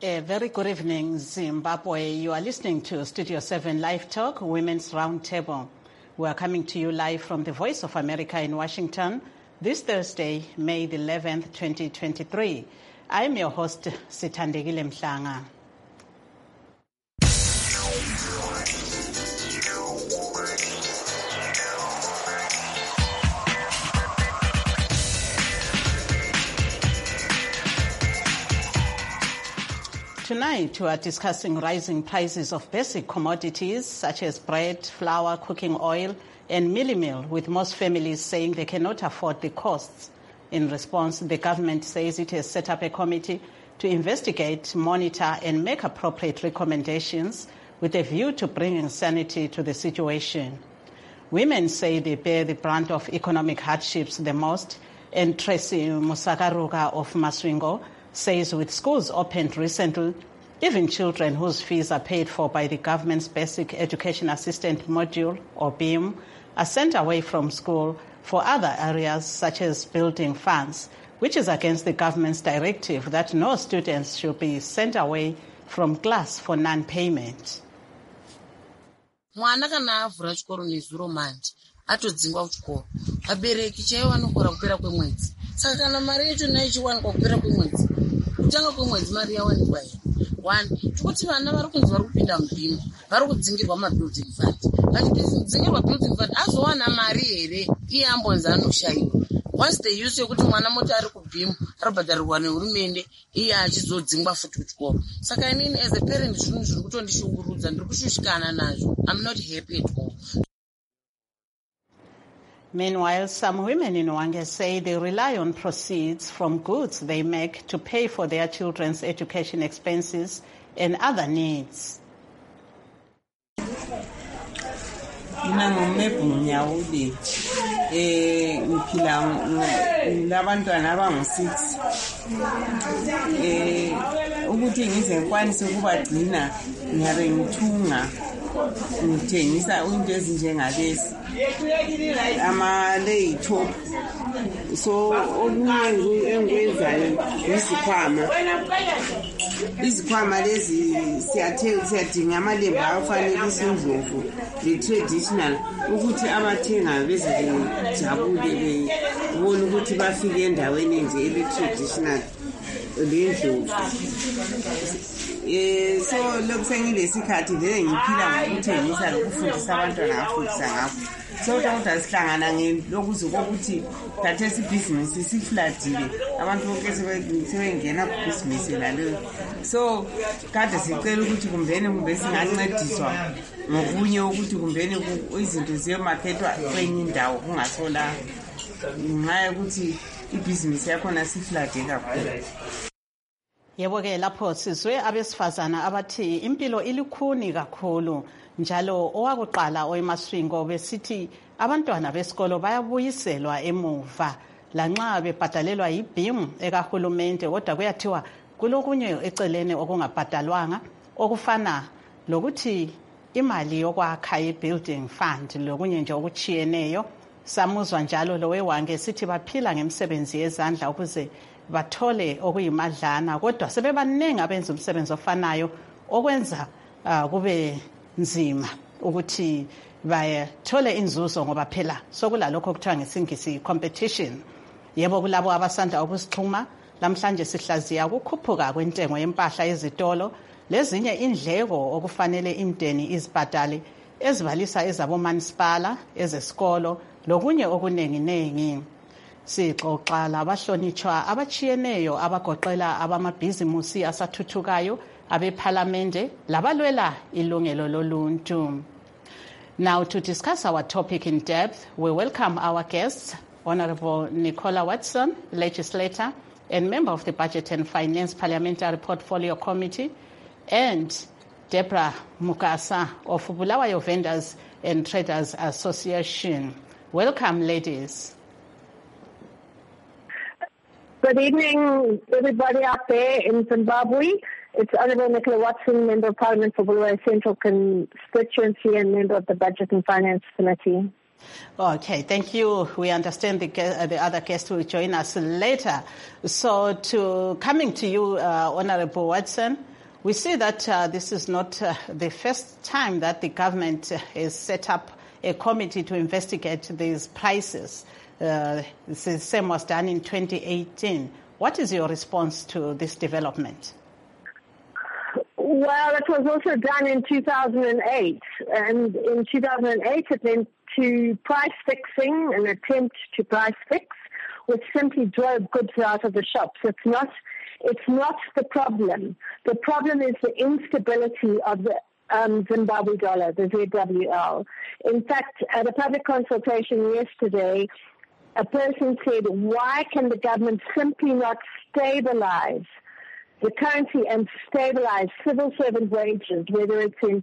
A very good evening, Zimbabwe. You are listening to Studio 7 Live Talk, Women's Roundtable. We are coming to you live from the Voice of America in Washington this Thursday, May the 11th, 2023. I am your host, Sithandegile Mhlanga. Tonight, we are discussing rising prices of basic commodities such as bread, flour, cooking oil, and mealie meal, with most families saying they cannot afford the costs. In response, the government says it has set up a committee to investigate, monitor, and make appropriate recommendations with a view to bringing sanity to the situation. Women say they bear the brunt of economic hardships the most, and Tracy Musakaruga of Maswingo says with schools opened recently, even children whose fees are paid for by the government's Basic Education Assistance Module, or BEAM, are sent away from school for other areas such as building funds, which is against the government's directive that no students should be sent away from class for non-payment. Mwana kana avhura chikoro nezuro manje atodzingwa kuchikoro abereki chaiwo anokora kupera kwemwedzi saka kana mari yacho nayo ichiwanikwa kupera kwemwedzi kutanga kwemwedzi mari yawanikwa here 1 tikuti vana vari kunzi vari kupinda mubhimu vari kudzingirwa mabuilding fund vachikudzingirwa building fund azowana mari here iye ambonzi anoshayiwa once the use yekuti mwana moti ari kubhimu ari kubhadharirwa nehurumende iye achizodzingwa futi kuchikoro saka inini as a parent zvinhu zviri kutondishungurudza ndiri kushushikana nazvo. I'm not happy at all. Meanwhile, some women in Hwange say they rely on proceeds from goods they make to pay for their children's education expenses and other needs. Ngiphila ngilabantwana abangu-6 ukuthi ngize ngikwanise ukubagcina ngiyabe ngithunga ngithengisa into ezinjengalezi ama-laptop so okunye engikwenzayo izikhwama lezi siyadinga amalembu afanelisa indlovu le-traditional ukuthi abathengayo beze bejabule bebone ukuthi bafike endaweni nje ele-traditional lendlovu. So lokhu sengilesikhathi vele ngiphila ngokuthengisa lokufundisa abantwana ngafundisa ngakho so ukuthi asihlangana ngelokuze kokuthi khathesi ibhizinisi sifladile abantu bonke sebengena kubhizinisi laleyo so kade sicela ukuthi kumbe singancediswa ngokunye ukuthi kumbeni izinto ziyomakhethwa kwenye indawo kungasola ngenxa yokuthi ibhizinisi yakhona siflade kakhulu. Yebo-ke lapho sizwe abesifazana abathi impilo ilikhuni kakhulu njalo owakuqala oemaswingo besithi abantwana besikolo bayabuyiselwa emuva lanxa bebhadalelwa yibhimu ekahulumende kodwa kuyathiwa kulokunye eceleni okungabhadalwanga okufana lokuthi imali yokwakha i-building fund lokunye nje okuchiyeneyo. Samuzwa njalo lo weHwange sithi baphila ngemisebenzi yezandla ukuze bathole okuyimadlana kodwa sebebaningi abenza umsebenzi ofanayo okwenza kube nzima ukuthi bathole inzuzo ngoba phela sokulalokho okuthiwa ngesingisi competition. Yebo kulabo abasanda ukusixhuma lamhlanje sihlaziya ukukhuphuka kwentengo yempahla ezitolo lezinye indleko okufanele imndeni izibhadale ezibalisa ezabomanisipala ezesikolo lokunye okunenginengi. Sixoxa labahlonitshwa abachiyeneyo abagoqela abamabhizimusi asathuthukayo abephalamende labalwela ilungelo loluntu. Now to discuss our topic in depth, we welcome our guests, Honorable Nicola Watson, legislator and member of the Budget and Finance Parliamentary Portfolio Committee, and Deborah Mukasa of Bulawayo Vendors and Traders Association. Welcome, ladies. Good evening, everybody out there in Zimbabwe. It's Honorable Nicola Watson, Member of Parliament for Bulawayo Central Constituency and member of the Budget and Finance Committee. Okay, thank you. We understand the other guest will join us later. So coming to you, Honorable Watson, We see that this is not the first time that the government has set up a committee to investigate these prices. The same was done in 2018. What is your response to this development? Well, it was also done in 2008. And in 2008, it went to price fixing, an attempt to price fix, which simply drove goods out of the shops. It's not the problem. The problem is the instability of the Zimbabwe dollar, the ZWL. In fact, at a public consultation yesterday, a person said, why can the government simply not stabilize the currency and stabilize civil servant wages, whether it's in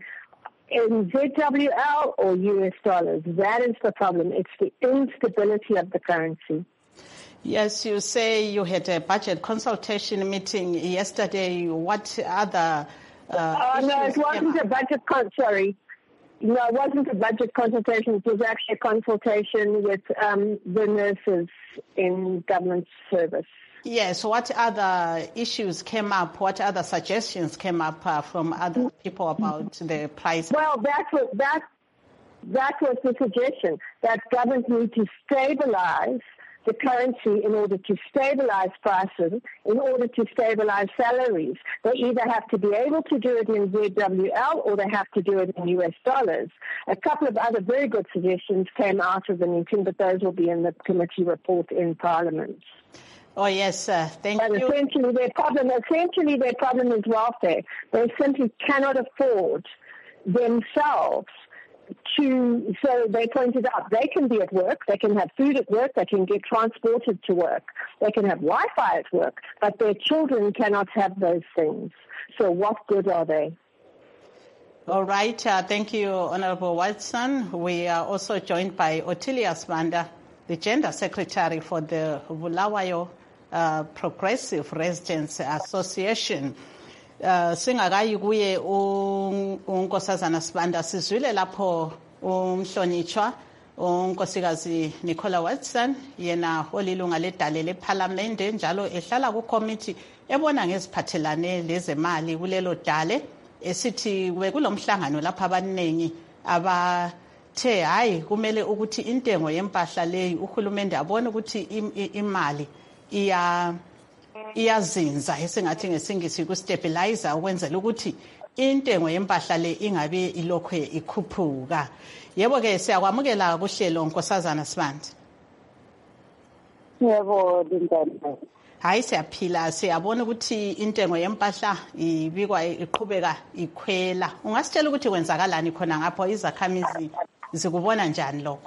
ZWL or US dollars? That is the problem. It's the instability of the currency. Yes, you say you had a budget consultation meeting yesterday. What other no, it wasn't a budget No, it wasn't a budget consultation. It was actually a consultation with the nurses in government service. Yes, what other issues came up? What other suggestions came up from other people about the price? Well, that was the suggestion, that government need to stabilize the currency in order to stabilize prices, in order to stabilize salaries. They either have to be able to do it in ZWL or they have to do it in US dollars. A couple of other very good suggestions came out of the meeting, but those will be in the committee report in Parliament. Oh, yes, thank you. But essentially their problem is welfare. They simply cannot afford themselves so they pointed out they can be at work, they can have food at work, they can get transported to work, they can have Wi-Fi at work, but their children cannot have those things. So what good are they? All right. Thank you, Honorable Watson. We are also joined by Ottilia Sibanda, the Gender Secretary for the Bulawayo Progressive Residents Association. Singakayi kuye unkosazana Sibanda sizwile lapho umhlonitshwa unkosikazi Nicola Watson yena olilunga ledale leParliament njalo ehlala ku committee ebona ngeziphathelane lezemali kulelo dale esithi kulomhlangano lapha abanengi abathe hayi kumele ukuthi intengo yempahla leyi uhulumende abone ukuthi imali iyazinza esingathi ngesingisi ku stabilizer ukwenzela ukuthi intengo yempahla le ingabe ilokho ikhuphuka. Yebo ke siyakwamukela kuhlelo nkosazana Sibanda. Yebo Lindana. Hayi siyaphila siyabona ukuthi intengo yempahla ibikwa iqhubeka ikhwela. Ungasitshela ukuthi kwenzakalani khona ngapho izakhamizi zikubona njani lokho?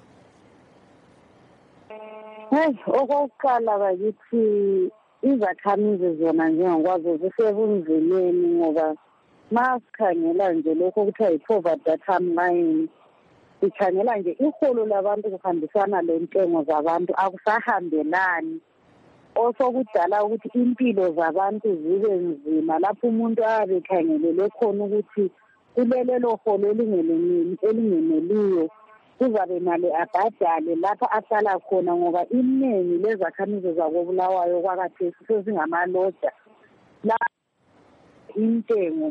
Okokuqala bakithi izakhamizi zona njengokwazi zisebunzimeni ngoba masikhangela nje lokho kuthiwa yi-poverty data line, sikhangela nje iholo labantu kuhambisana lentengo zabantu akusahambelani, osokudala ukuthi impilo zabantu zibe nzima lapho umuntu ayabe ekhangelele khona ukuthi kulelelo holo elingeneliyo kuzabe mali abhadale lapha ahlala khona ngoba iningi lezakhamizi zakobulawayo kwakathesi sezingamaLodja la intengo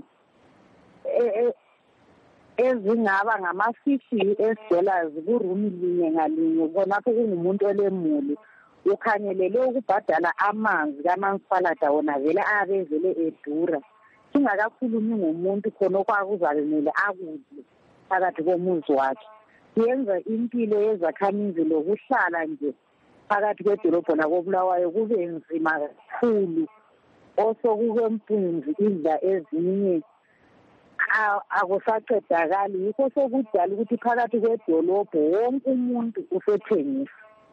ezingaba ngama-50 US kurumi linye ngalinye khonapho kungumuntu olemuli ukhangelele ukubhadala amanzi kaMansipalada wona vele abevele edura singakakhulumi ngomuntu khona okwakuzabe kumele akudle phakathi komuzi wakhe. Yenza impilo yezakhamizi lokuhlala nje phakathi kwedolobho lakobulawayo kube nzima kakhulu, osokukempunzi idla ezinye akusaqedakali. Yikho sokudala ukuthi phakathi kwedolobho wonke umuntu usethengisa.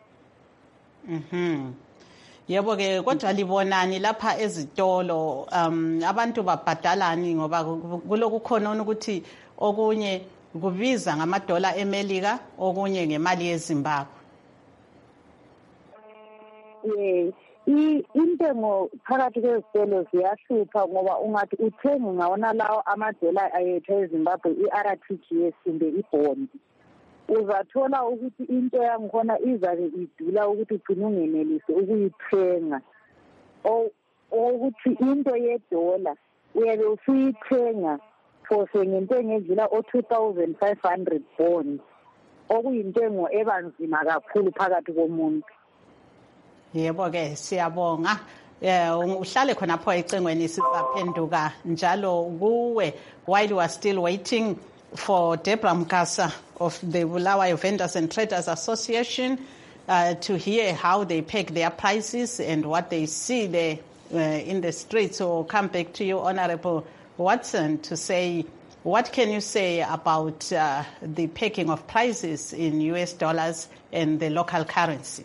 Yebo ke kodwa libonani lapha ezitolo abantu babhadalani ngoba kulokukhona ukuthi okunye kubiza ngamadola eMelika okunye ngemali yeZimbabwe. Intengo phakathi kwezitolo ziyahlupha ngoba ungathi uthenge ngawona lawo amadola ayethu eZimbabwe i-RTGS kumbe ibhondi, uzathola ukuthi into yangikhona izabe idula ukuthi ugcine ungenelise ukuyithenga. Ukuthi into yedola uyabe usuyithenga for ngentengo edlula o-2,500 bonds okuyintengo ebanzima kakhulu phakathi komuntu. Yebo ke siyabonga. Uhlale khonapho ecengweni sizaphenduka njalo kuwe while you are still waiting for Deborah Mkasa of the Bulawayo Vendors and Traders Association to hear how they peg their prices and what they see there in the streets. So come back to you, Honorable Watson, to say what can you say about the pegging of prices in US dollars and the local currency?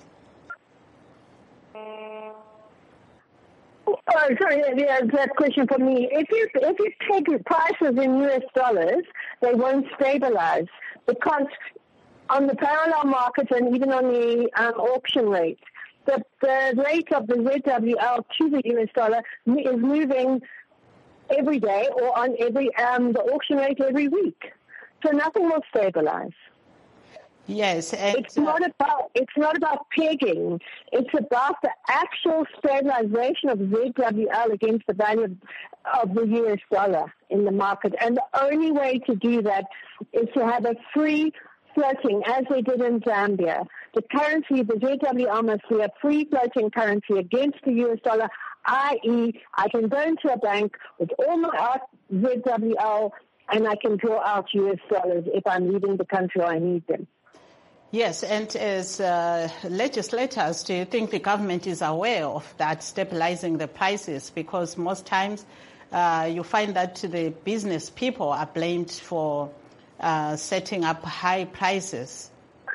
Oh, sorry, that question for me. If you take prices in US dollars, they won't stabilize because on the parallel market and even on the auction rate, the rate of the ZWL to the US dollar is moving every day or on every the auction rate every week. So nothing will stabilize. Yes, and it's not about pegging. It's about the actual stabilization of ZWL against the value of the US dollar in the market. And the only way to do that is to have a free floating, as they did in Zambia. The currency, the ZWL, must be a free floating currency against the US dollar, i.e., I can go into a bank with all my ZWL and I can draw out US dollars if I'm leaving the country or I need them. Yes, and as legislators, do you think the government is aware of that, stabilizing the prices? Because most times you find that the business people are blamed for setting up high prices.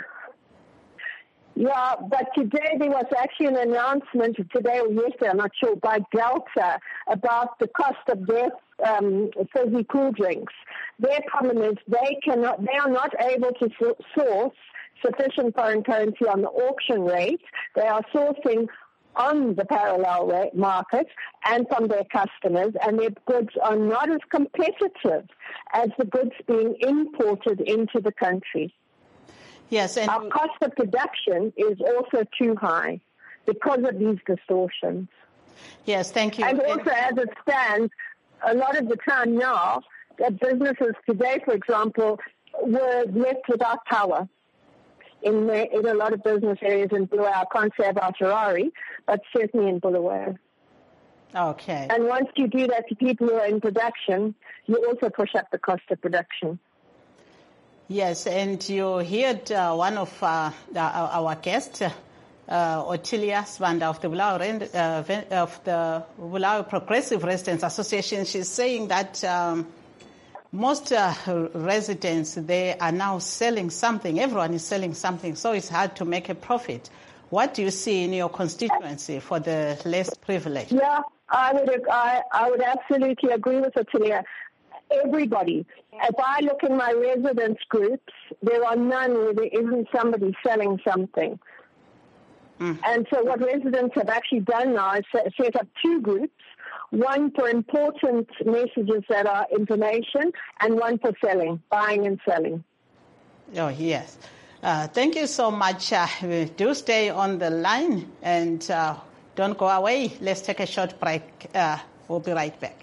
Yeah, but today there was actually an announcement, today or yesterday, I'm not sure, by Delta about the cost of their fizzy cool drinks. Their problem is they are not able to source sufficient foreign currency on the auction rate. They are sourcing on the parallel market and from their customers, and their goods are not as competitive as the goods being imported into the country. Yes, and our cost of production is also too high because of these distortions. Yes, thank you. And also, as it stands, a lot of the time now, that businesses today, for example, were left without power. In a lot of business areas in Bulawayo, I can't say about Harare, but certainly in Bulawayo. Okay. And once you do that to people who are in production, you also push up the cost of production. Yes, and you heard one of our guests, Ottilia Sibanda of the Bulawayo Progressive Residents Association. She's saying that most residents, they are now selling something. Everyone is selling something, so it's hard to make a profit. What do you see in your constituency for the less privileged? Yeah, I would absolutely agree with Ottilia. Everybody. If I look in my residence groups, there are none where there isn't somebody selling something. And so what residents have actually done now is set up two groups, one for important messages that are information and one for selling, buying and selling. Oh, yes. Thank you so much. Do stay on the line and don't go away. Let's take a short break. We'll be right back.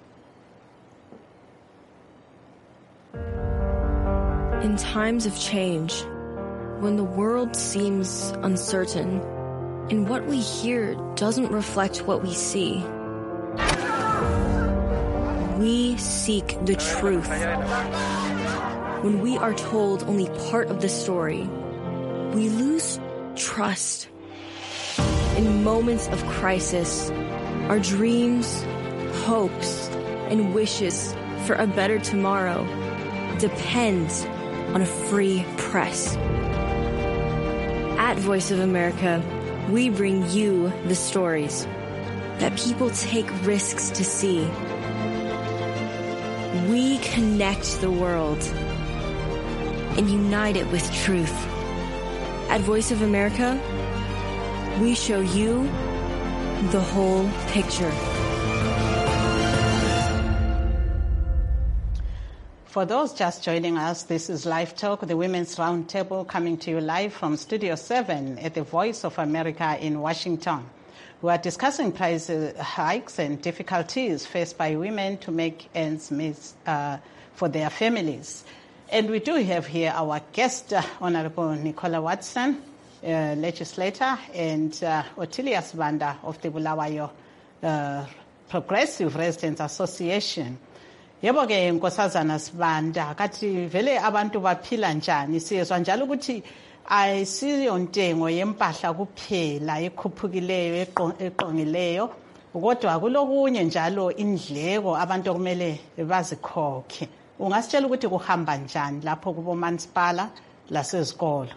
In times of change, when the world seems uncertain and what we hear doesn't reflect what we see, we seek the truth. When we are told only part of the story, we lose trust. In moments of crisis, our dreams, hopes, and wishes for a better tomorrow depend on a free press. At Voice of America, we bring you the stories that people take risks to see. We connect the world and unite it with truth. At Voice of America, we show you the whole picture. For those just joining us, this is Live Talk, the Women's Roundtable, coming to you live from Studio 7 at the Voice of America in Washington. We are discussing price hikes and difficulties faced by women to make ends meet for their families. And we do have here our guest, Honorable Nicola Watson, legislator, and Ottilia Sibanda of the Bulawayo Progressive Residents Association. Yebo ke Nkosazana Sibanda, kathi vele abantu baphila njani? Siyezwa njalo ukuthi ayisiyo ntengo yempahla kuphela ekhuphukileyo eqongileyo, kodwa kulokunye njalo indleko abantu okumele bazikhokhe. Ungasitshela ukuthi kuhamba njani lapho kubo mansipala lasezikolo?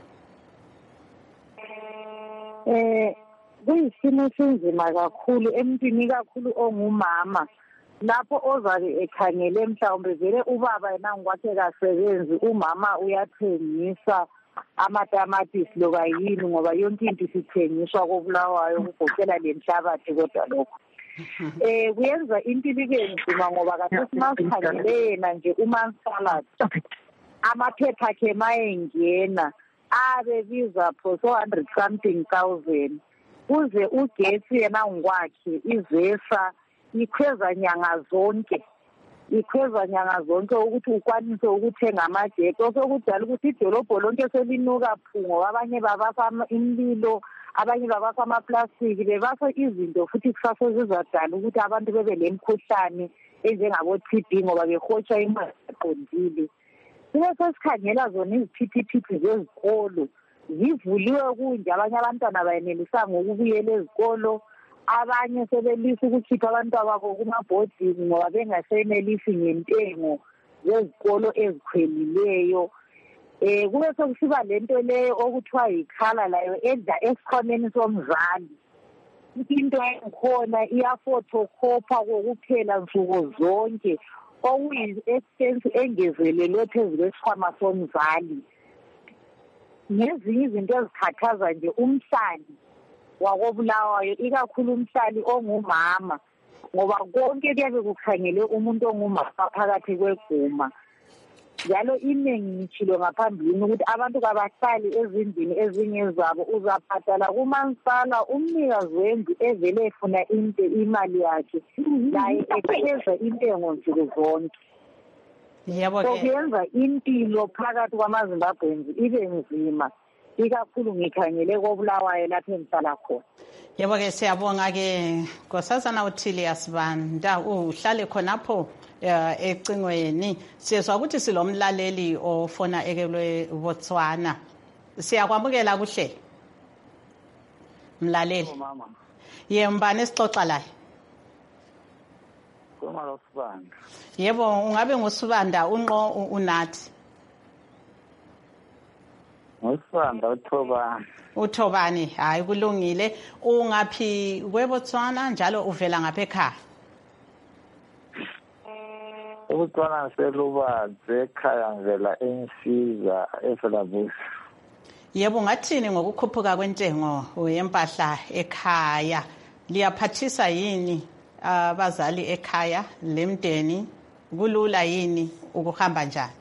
Kuyisimo esinzima kakhulu emntwini kakhulu ongumama, lapho ozabe ekhangele mhlawumbe vele ubaba yena ngokwakhe kasebenzi, umama uyathengisa amatamatisi loba yini ngoba yonke into isithengiswa koBulawayo kugoqela lenhlabathi. Kodwa lokho kuyenza impilo ibe nzima ngoba kathesi masikhangele yena nje umansala amaphepha akhe mayengena abebiza for 400 something thousand, kuze ugesi yena ngokwakhe izesa ikhweza nyanga zonke ukuthi ukwanise ukuthenga amajeto. Sokudala ukuthi idolobho lonke selinuka phungo, abanye babasa imlilo, abanye babasa amaplastiki, bebasa izinto futhi kusase zizadala ukuthi abantu bebe lemkhuhlane enjengabo TB ngoba behotsha imali eqondile. Kube sesikhangela zona iziphithiphithi zezikolo zivuliwe kunje, abanye abantwana bayenelisa ngokubuyela ezikolo, abanye sebelisa ukukhipha abantwana babo kumabhodini ngoba bengasenelisi ngentengo zezikolo ezikhwelileyo. Kube sokusiba lento leyo okuthiwa yikhala layo edla esikhwameni somzali. Into engikhona iyafotokhopha kokuphela nsuku zonke, okuyi-expense engezelelwe phezu kwesikhwama somzali. Ngezinye izinto ezikhathaza nje umhlali wakoBulawayo, ikakhulu umhlali ongumama, ngoba konke kuyabe kukhangele umuntu ongumama phakathi kweguma. Njalo iningi ngitshilo ngaphambilini ukuthi abantu kabahlali ezindlini ezingezabo, uzabhadala kumansipala umnikazi wendlu evele efuna imali yakhe, laye ekheza intengo nsuku zonke. So kuyenza impilo phakathi kwamaZimbabweans ibe nzima, ikakhulu ngikhangele koBulawayo lapho engihlala khona. Yebo ke siyabonga ke Nkosazana Ottilia Sibanda, uhlale khonapho ecingweni. Siyezwa ukuthi silomlaleli ofona ekelwe Botswana. Siyakwamukela kuhle mlaleli. Mama. Yembani esixoxa la? Khona Sibanda. Yebo, ungabe ngusibanda unqo unathi? Ngusibanda uThobani. uThobani, hayi kulungile. Ungaphi kweBotswana njalo uvela ngapha ekhaya? Ukutswana selubadze ekhaya ngivela eNsiza eVelavusi. Yebo, ungathini ngokukhuphuka kwentengo yempahla ekhaya? Liyaphathisa yini abazali ekhaya lemndeni? Kulula yini ukuhamba njani?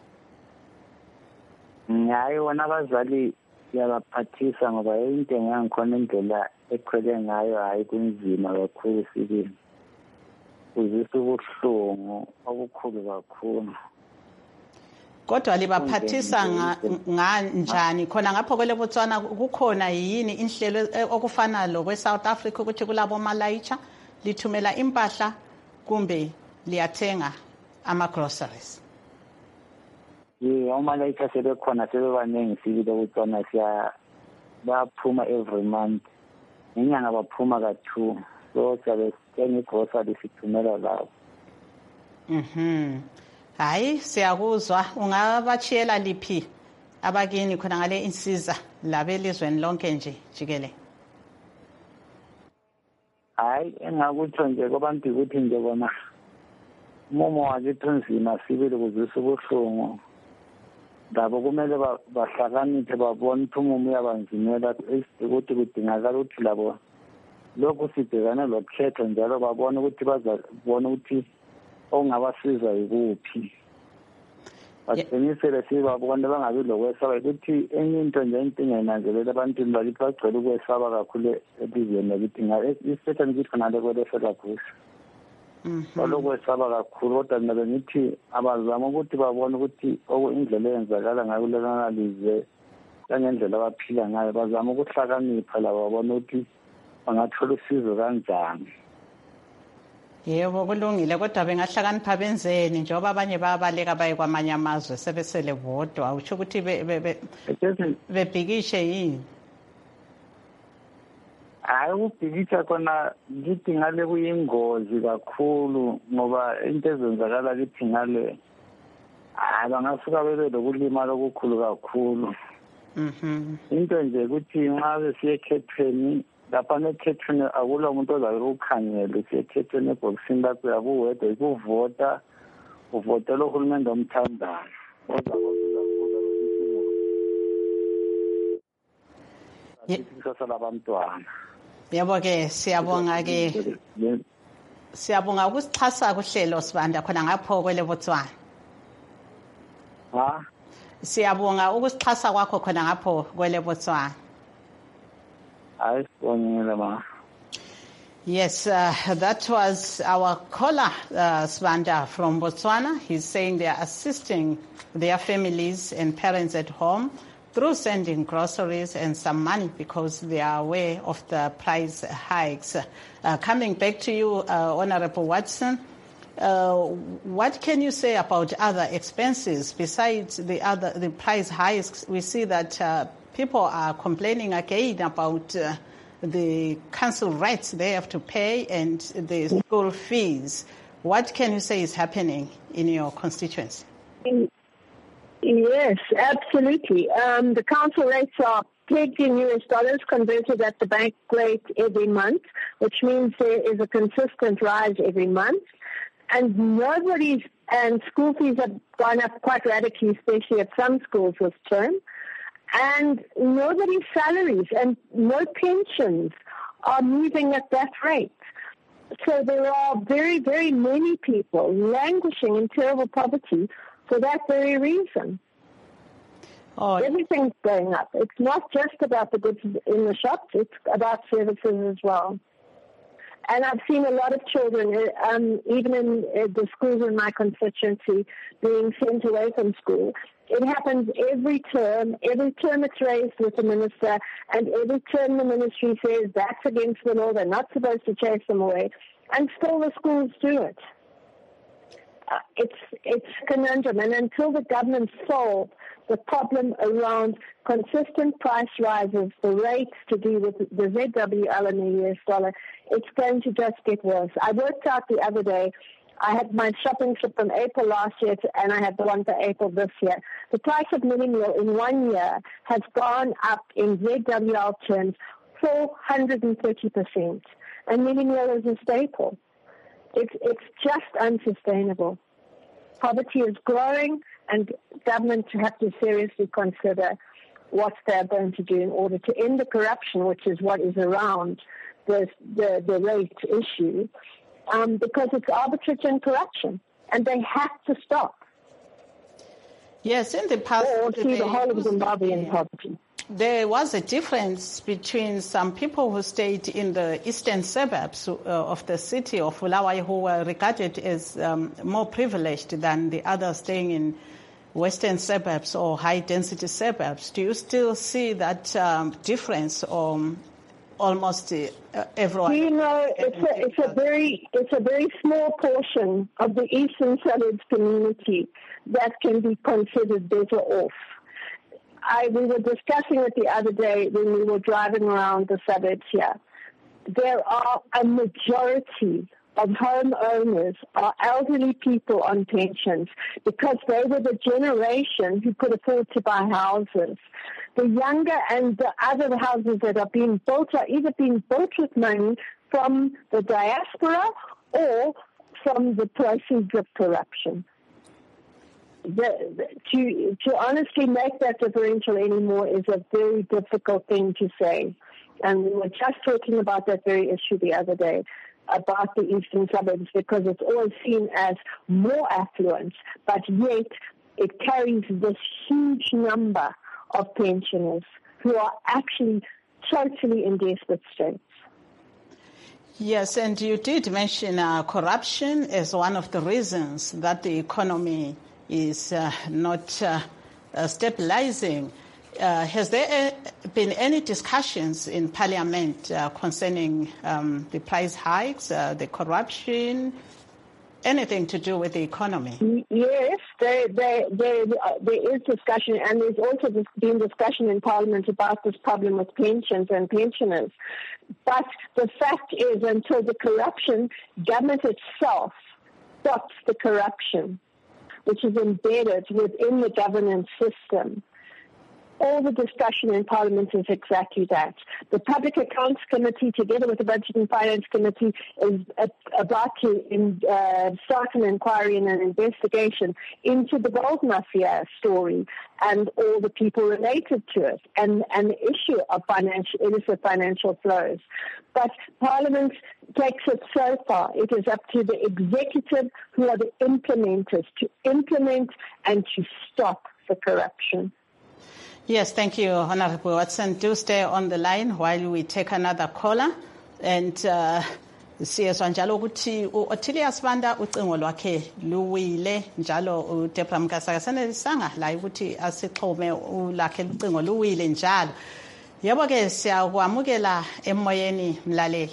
Hayi, wona abazali yabaphathisa ngoba intengo yangikhona indlela ekhwele ngayo, hayi kunzima kakhulu sibili. Uzisa ubuhlungu obukhulu kakhulu. Kodwa libaphathisa njani khona ngapho kwele Botswana? Kukhona yini inhlelo okufana lo kweSouth Africa ukuthi kulabo malayitsha lithumela impahla kumbe liyathenga ama-groceries? Omalayitsha sebekhona sebebaningi sibili Botswana, baphuma every month. Ngenyanga baphuma ka-2. So siyabe sithenga i-grocery sithumela lawo. Hayi, siyakuzwa. Ungabachiyela liphi abakini khona ngale insiza labelizweni lonke nje jikele? Hayi, engakutsho nje kwabantu ukuthi nje bona umumo wakithi unzima sibili, kuzisa ubuhlungu. Labo kumele bahlakaniphe babone ukuthi umumo uyabanzimela, ukuthi kudingakala ukuthi labo lokhu sibhekane lokhetho njalo babone ukuthi bazabona ukuthi ongabasiza yikuphi. basiqinisele sibabona bangabi lokwesaba ukuthi enye into nje inkinga inanzelela abantwini bakithi bagcwele ukwesaba kakhulu elizweni lakithi especially kithi khonale kweleselabhusi balokwesaba kakhulu kodwa mina bengithi abazama ukuthi babone ukuthi indlela eyenzakala ngayo kulekanalize kangendlela abaphila ngayo bazama ukuhlakanipha laba babone ukuthi bangathola usizo kanjani. Yebo kulungile kodwa bengahlakanipha benzeni njengoba abanye bayabaleka baye kwamanye amazwe sebesele bodwa usho ukuthi bebhikishe yini? Hayi ukubhikisha khona ngithi ngale kuyingozi kakhulu ngoba into ezenzakala kithi ngale bangasuka bebe lokulimala okukhulu kakhulu. Into nje ukuthi nxa besiye ekhethweni lapha nekhethweni akula umuntu ozabe ukukhangela siyekhethweni ebhokisini lakho yakuwedwa ikuvota uvotela uhulumende omthandayo kusasa labantwana. Yebo-ke siyabonga ukusixhasa kuhlelo Sibanda khona ngapho kwele Botswana. Siyabonga ukusixhasa kwakho khona ngapho kwele Botswana. Yes, that was our caller, Sibanda from Botswana. He's saying they are assisting their families and parents at home through sending groceries and some money because they are aware of the price hikes. Coming back to you, Honorable Watson, what can you say about other expenses besides the price hikes? We see that people are complaining again about the council rates they have to pay and the school fees. What can you say is happening in your constituency? Yes, absolutely. The council rates are pegged in US dollars, converted at the bank rate every month, which means there is a consistent rise every month. And school fees have gone up quite radically, especially at some schools this term. And nobody's salaries and no pensions are moving at that rate. So there are very, very many people languishing in terrible poverty for that very reason. Everything's going up. It's not just about the goods in the shops, it's about services as well. And I've seen a lot of children, even in the schools in my constituency, being sent away from school. It happens every term. Every term it's raised with the minister, and every term the ministry says that's against the law, they're not supposed to chase them away, and still the schools do it. It's a conundrum, and until the government solve the problem around consistent price rises, the rates to do with the ZWL and the US dollar, it's going to just get worse. I worked out the other day, I had my shopping trip from April last year and I had the one for April this year. The price of mini meal in 1 year has gone up in ZWL terms 430%. And mini meal is a staple. It's just unsustainable. Poverty is growing, and governments have to seriously consider what they're going to do in order to end the corruption, which is what is around the rate issue, because it's arbitrary and corruption, and they have to stop. Yes, in the past, or see the whole of Zimbabwe in poverty. There was a difference between some people who stayed in the eastern suburbs of the city of Bulawayo who were regarded as more privileged than the others staying in western suburbs or high-density suburbs. Do you still see that difference, or almost everyone? You know, it's a very small portion of the eastern suburbs community that can be considered better off. We were discussing it the other day when we were driving around the suburbs here. There are a majority of homeowners are elderly people on pensions because they were the generation who could afford to buy houses. The younger and the other houses that are being built are either being built with money from the diaspora or from the proceeds of corruption. To honestly make that differential anymore is a very difficult thing to say. And we were just talking about that very issue the other day, about the eastern suburbs, because it's always seen as more affluent, but yet it carries this huge number of pensioners who are actually totally in desperate straits. Yes, and you did mention corruption as one of the reasons that the economy is not stabilizing. Has there been any discussions in Parliament concerning the price hikes, the corruption, anything to do with the economy? Yes, there is discussion, and there's also been discussion in Parliament about this problem with pensions and pensioners. But the fact is, until the corruption, government itself stops the corruption, which is embedded within the governance system. All the discussion in Parliament is exactly that. The Public Accounts Committee, together with the Budget and Finance Committee, is about to start an inquiry and an investigation into the gold mafia story and all the people related to it, and the issue of illicit financial flows. But Parliament takes it so far. It is up to the executive, who are the implementers, to implement and to stop the corruption. Yes, thank you, Honorable Watson. Do stay on the line while we take another caller. And siyezwa njalo ukuthi uOtilia Sibanda ucingo lwakhe luwile njalo uDebra Mkasa kasenelisanga la ukuthi asixhome ulakhe ucingo luwile njalo. Yebo ke siyakwamukela emoyeni mlaleli.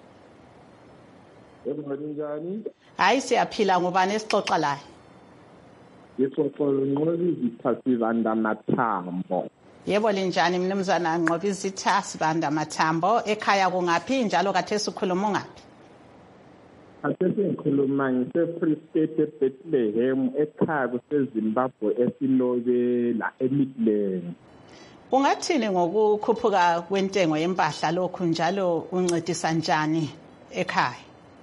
Yebo njani? Hayi siyaphila ngubani esixoxa la? Yexoxo Nqobizitha Sibanda Mathambo. Yebo linjani mnumzana Nqobizitha Sibanda Mathambo, ekhaya kungaphi njalo kathesi ukhuluma ngaphi? Kathesi ngikhuluma ngise-Free State eBethlehem, ekhaya kuseZimbabwe eSilobela eMidland. Ungathini ngokukhuphuka kwentengo yempahla lokhu njalo uncedisa njani ekhaya?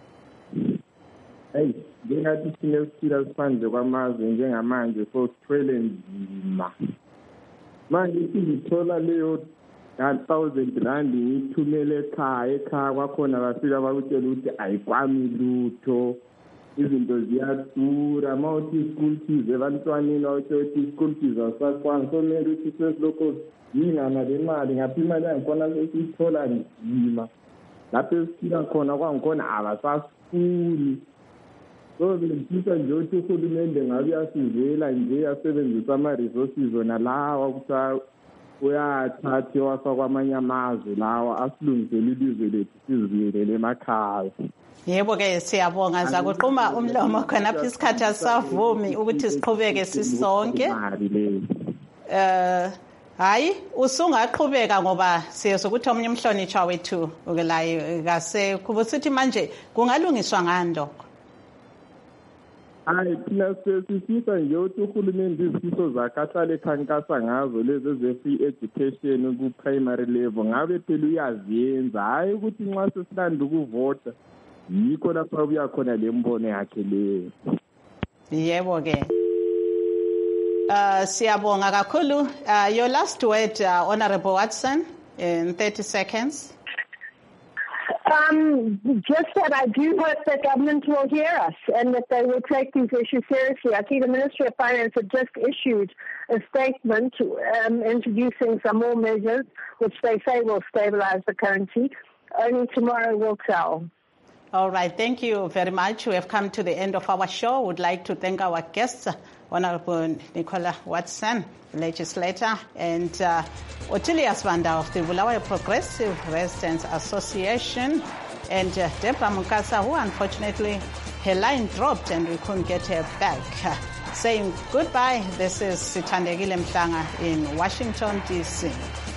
Hey, ngingathi sinesiphila siphandle kwamazwe njengamanje sothwele nzima. Manje sizithola leyo 1,000 rand ngithumele ekhaya kwakhona bafika bakutshela ukuthi ayikwami lutho, izinto ziyadura, mawuthi i-school fees ebantwaneni awuthi school fees asakwani, so kumele ukuthi sesilokho yingana le mali, ngaphi imali yangikhona sesiyithola nzima. Lapho esiphila khona kwangikhona abasafuni. So ngifisa nje ukuthi uhulumende ngabe uyasivela nje asebenzisa ama-resources wona lawa ukuthi uyathatha wasa kwamanye amazwe lawa asilungisele ilizwe lethu sizibuyelele emakhaya. Yebo ke siyabonga zakuqhuma umlomo khonapha isikhathi asavumi ukuthi siqhubeke sisonke. Hayi usungaqhubeka ngoba siyezokuthi omunye umhlonishwa wethu ukelayo kase kubusithi manje kungalungiswa ngando. Hayi thina sisifisa nje ukuthi uhulumende izifiso zakhe ahlale ekhankasa ngazo lezi eze-free education ku-primary level ngabe phela uyaziyenza, hayi ukuthi nxa sesilanda ukuvota yikho lapha kuya khona le mbono yakhe leyo. Yebo ke siyabonga kakhulu. Your last word, Honorable Watson, in 30 seconds. Just that I do hope that government will hear us and that they will take these issues seriously. I see the Ministry of Finance had just issued a statement introducing some more measures which they say will stabilize the currency. Only tomorrow will tell. All right. Thank you very much. We have come to the end of our show. Would like to thank our guests, Honorable Nicola Watson, legislator, and Otilia Sibanda of the Bulawayo Progressive Residents Association, and Debra Mkasa, who unfortunately her line dropped and we couldn't get her back. Saying goodbye, this is Sithandegile Mhlanga in Washington, D.C.